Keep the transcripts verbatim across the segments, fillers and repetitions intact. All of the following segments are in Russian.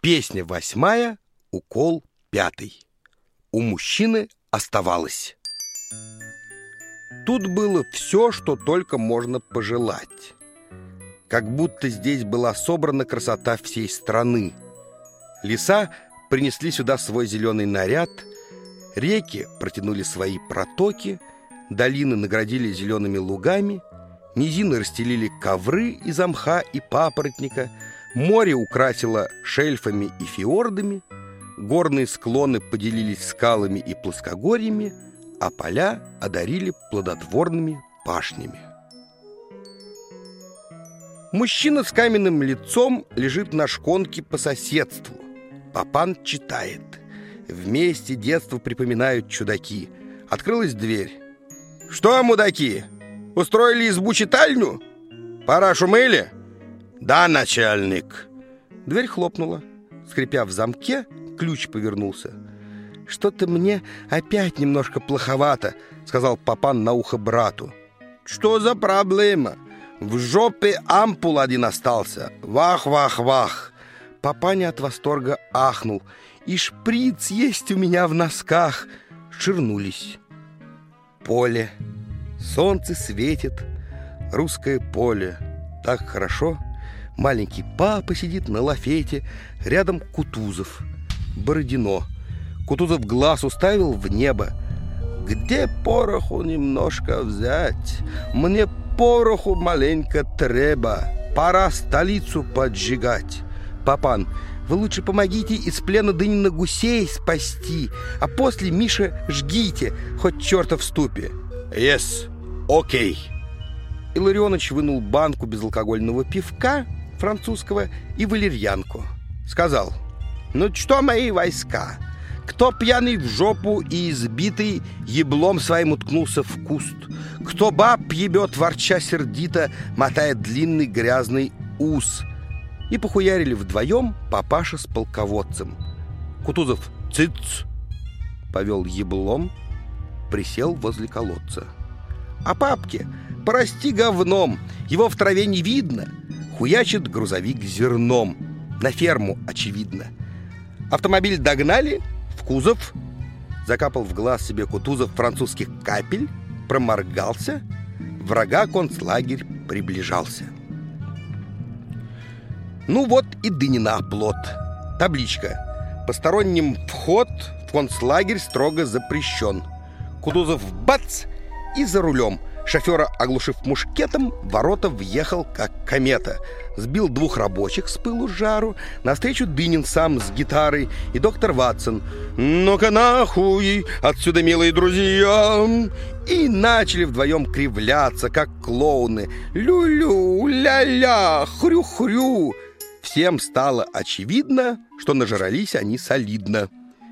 Песня восьмая, укол пятый. У мужчины оставалось. Тут было все, что только можно пожелать. Как будто здесь была собрана красота всей страны. Леса принесли сюда свой зеленый наряд, реки протянули свои протоки, долины наградили зелеными лугами, низины расстелили ковры из мха и папоротника, море украсило шельфами и фьордами, горные склоны поделились скалами и плоскогорьями, а поля одарили плодотворными пашнями. Мужчина с каменным лицом лежит на шконке по соседству. Папан читает. Вместе детство припоминают чудаки. Открылась дверь. «Что, мудаки, устроили избу-читальню? Парашу мыли?» «Да, начальник». Дверь хлопнула. Скрипя в замке, ключ повернулся. «Что-то мне опять немножко плоховато», — сказал Папан на ухо брату. «Что за проблема? В жопе ампул один остался. Вах-вах-вах». Папаня от восторга ахнул. «И шприц есть у меня в носках». Ширнулись. Поле. Солнце светит. Русское поле. Так хорошо. Маленький папа сидит на лафете. Рядом Кутузов. Бородино. Кутузов глаз уставил в небо. «Где пороху немножко взять? Мне пороху маленько треба. Пора столицу поджигать». «Папан, вы лучше помогите из плена Дынина гусей спасти, а после, Миша, жгите, хоть черта в ступе». «Yes, окей». Okay. Илларионыч вынул банку безалкогольного пивка французского и валерьянку. Сказал: «Ну что, мои войска, кто пьяный в жопу и избитый еблом своим уткнулся в куст, кто баб ебет, ворча сердито, мотая длинный грязный ус». И похуярили вдвоем папаша с полководцем. Кутузов «Цыц!» повел еблом, присел возле колодца. «А папке, прости говном, его в траве не видно». Хуячит грузовик зерном. На ферму, очевидно. Автомобиль догнали, в кузов. Закапал в глаз себе Кутузов французских капель, проморгался. Врага концлагерь приближался. Ну вот и Дынина оплот. Табличка: посторонним вход в концлагерь строго запрещен. Кутузов бац и за рулем. Шофера, оглушив мушкетом, в ворота въехал, как комета. Сбил двух рабочих с пылу с жару. Навстречу Дынин сам с гитарой и доктор Ватсон. «Ну-ка нахуй отсюда, милые друзья!» И начали вдвоем кривляться, как клоуны. Лю-лю, ля-ля, хрю-хрю. Всем стало очевидно, что нажрались они солидно.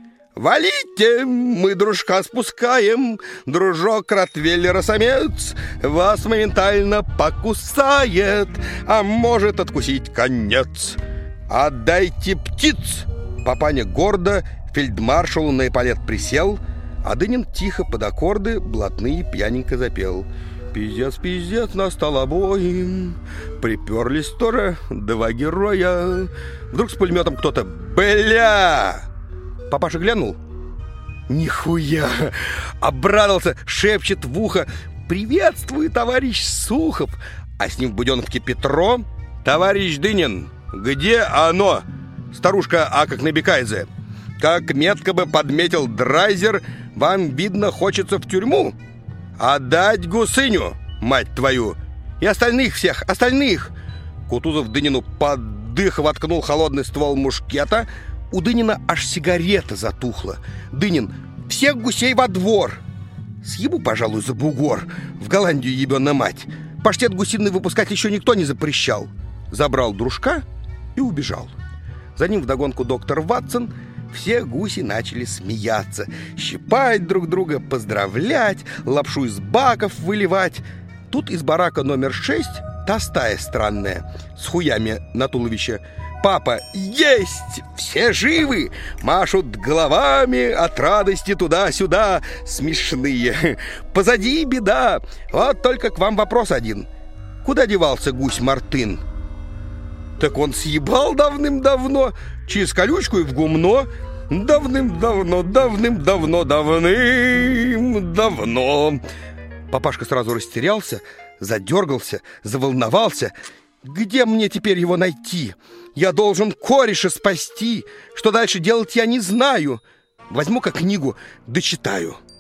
«Валите, мы дружка спускаем, дружок ротвейлера-самец вас моментально покусает, а может откусить конец. Отдайте птиц!» Папаня гордо фельдмаршалу на эполет присел, а Дынин тихо под аккорды блатные пьяненько запел. «Пиздец, пиздец, настал обоим, приперлись тоже два героя». Вдруг с пулеметом кто-то «Бля!» Папаша глянул. Нихуя! Обрадовался, шепчет в ухо: «Приветствую, товарищ Сухов!» А с ним в буденовке Петро: «Товарищ Дынин, где оно?» Старушка а как набекайзе: «Как метко бы подметил Драйзер, вам, видно, хочется в тюрьму. Отдать гусыню, мать твою! И остальных всех, остальных!» Кутузов Дынину под дых воткнул холодный ствол мушкета. У Дынина аж сигарета затухла. Дынин: «Всех гусей во двор!» Съебу, пожалуй, за бугор. В Голландию ебёна мать. Паштет гусиный выпускать еще никто не запрещал. Забрал дружка и убежал. За ним вдогонку доктор Ватсон. Все гуси начали смеяться, щипать друг друга, поздравлять, лапшу из баков выливать. Тут из барака номер шесть та стая странная, с хуями на туловище. «Папа, есть! Все живы!» Машут головами от радости туда-сюда. Смешные. «Позади беда! Вот только к вам вопрос один. Куда девался гусь Мартын?» Так он съебал давным-давно, через колючку и в гумно. Давным-давно, давным-давно, давным-давно. Папашка сразу растерялся, задергался, заволновался. Где мне теперь его найти? Я должен кореша спасти. Что дальше делать, я не знаю. Возьму-ка книгу, дочитаю.